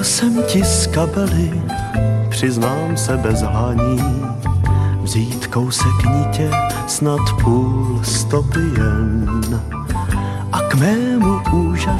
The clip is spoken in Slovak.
jsem ti z kabely, přiznám se bez lhaní, vzít kousek nitě, snad půl stopy jen. A k mému úžasu